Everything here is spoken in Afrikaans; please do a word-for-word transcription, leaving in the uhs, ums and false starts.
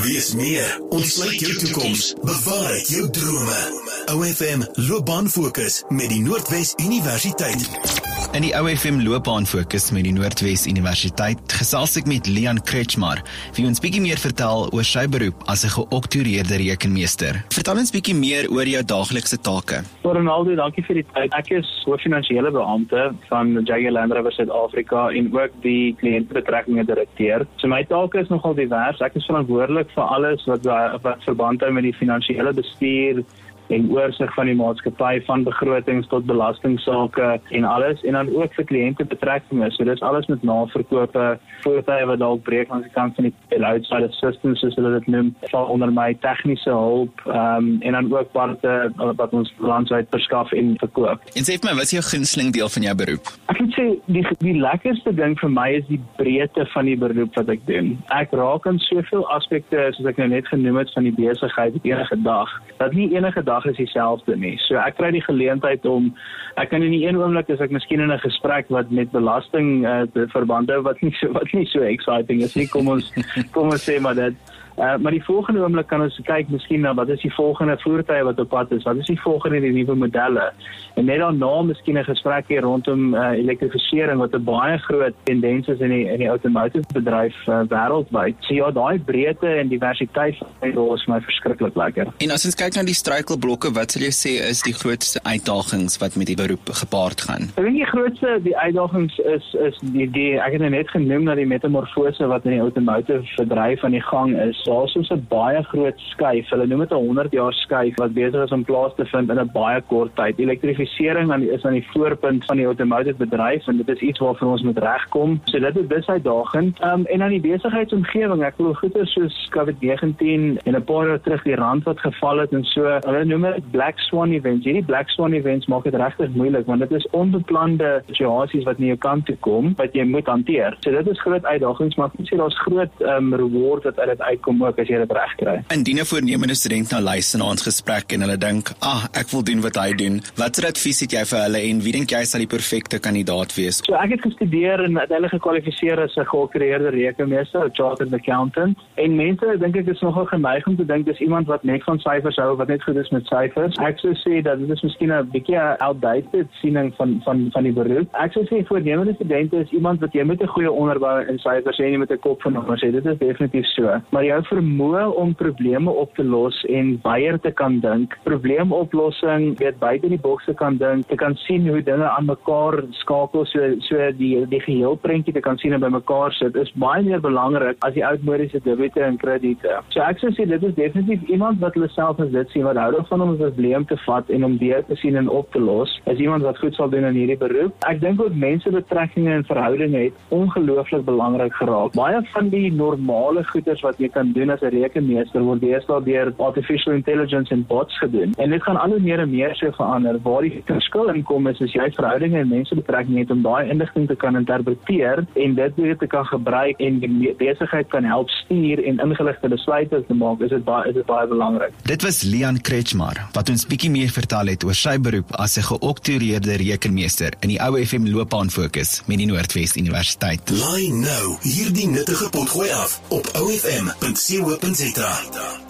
Wees meer, ontsluit jou toekoms, bewaar jou drome. O F M Loopbaanfokus met die Noordwes Universiteit. In die O F M Loopbaanfokus met die Noordwes Universiteit gesels ek met Leon Kretschmar, wie ons bietjie meer vertel oor sy beroep as 'n geoktroeëerde rekenmeester. Vertel ons bietjie meer oor jou daaglikse take. Ronaldo, dankie vir die tyd. Ek is hooffinansiële beampte van Jaguar Land Rover Suid-Afrika en ook die kliëntebetrekkinge direkteur. So my take is nogal divers. Ek is verantwoordelik vir alles wat wat verband hou met die finansiële bestuur en oorsig van die maatskappy, van begrotings tot belastingsaake en alles, en dan ook vir kliëntebetrekkinge. So dis alles met naverkope, voertuie wat dalk breek langs die kant van die roadside assistance, soos hulle dit noem, val onder my tegniese hulp, um, en dan ook parte wat ons landwyd verskaf en verkoop. En sê vir my, wat is jou gunsteling deel van jou beroep? Ek moet sê, die, die lekkerste ding vir my is die breedte van die beroep wat ek doen. Ek raak aan soveel aspekte, soos ek nou net genoem het, van die besigheid op enige dag, dat nie enige dag is dieselfde nie. So ek kry die geleentheid om, ek kan in die een oomblik is ek miskien in 'n gesprek wat met belasting uh, verband hou, wat nie so wat nie so exciting is nie, kom ons kom ons sê maar dit. Uh, maar die volgende oomblik kan ons kyk miskien na wat is die volgende voertuie wat op pad is, wat is die volgende die nuwe modelle, en net daarna miskien 'n gesprek hier rondom uh, elektrifisering wat 'n baie groot tendens is in die in die automotive bedryf uh, wêreldwyd. So ja, daai breedte en diversiteit van my rol is my verskriklik lekker. En as ons kyk na die struikelblokke, wat sal jy sê is die grootste uitdagings wat met die beroep gepaard gaan? Ek dink die grootste die uitdagings is is die, die ek het nou net genoem na die metamorfose wat in die automotive bedryf aan die gang is. Daar is 'n baie groot skuif, hulle noem dit 'n honderd jaar skuif, wat besig is om plaas te vind in 'n baie kort tyd. Elektrifisering aan die, is aan die voorpunt van die automotive bedryf, en dit is iets waarvoor ons moet regkom. So dit is dis uitdagend. Um, en aan die besigheidsomgewing, ek glo goeie soos COVID negentien en 'n paar jaar terug die rand wat geval het en so, hulle noem dit Black Swan events. Hierdie Black Swan events maak dit regtig moeilik, want dit is onbeplande situasies wat na jou kant toe kom, wat jy moet hanteer. So dit is groot uitdagings, maar ek moet sê daar's groot um, reward wat uit dit uitkom ook as jy dit reg kry. Indien 'n voornemende student nou luister na ons gesprek en hulle dink, ah, ek wil doen wat hy doen, watter advies het jy vir hulle en wie dink jy sal die perfekte kandidaat wees? So ek het gestudeer en uiteindelik gekwalifiseer as 'n geoktroeëerde rekenmeester, 'n chartered accountant, en mense dink ek is nogal geneig om te dink dis iemand wat net van syfers hou, wat net goed is met syfers. Ek sou sê dat dit is miskien 'n bietjie 'n outdated siening van van van die beroep. Ek sou sê voornemende studente is iemand wat jy met 'n goeie onderbou in syfers en jy met 'n kop van nommers sê, dit is definitief so. Maar jou vermoë om probleme op te los en weier te kan dink, probleemoplossing, weet buite die boks te kan dink, te kan sien hoe dinge aan mekaar skakel, so so die die geheelprentjie te kan sien en by mekaar sit, is baie meer belangrik as die oudmodiese debite en krediete. So ek sou sê dit is definitief iemand wat hulle self as dit sien, wat hou daarvan om 'n probleem te vat en om deur te sien en op te los, is iemand wat goed sal doen in hierdie beroep. Ek dink ook mensebetrekkinge en verhoudinge het ongelooflik belangrik geraak. Baie van die normale goeders wat jy kan doen as 'n rekenmeester word deesdae deur artificial intelligence en bots gedoen. En dit gaan al hoe meer en meer so verander. Waar die verskil inkom is, is jy verhoudinge en mensebetrekkinge het om daai inligting te kan interpreteer en dit weer te kan gebruik en die besigheid kan help stuur en ingeligte besluite te maak. Is dit baie is dit baie belangrik. Dit was Leon Kretschmar wat ons bietjie meer vertel het oor sy beroep as 'n geoktroeëerde rekenmeester in die O F M Loopbaanfokus met die Noordwes Universiteit. Laai nou hierdie nuttige potgooi af op o f m punt co punt za.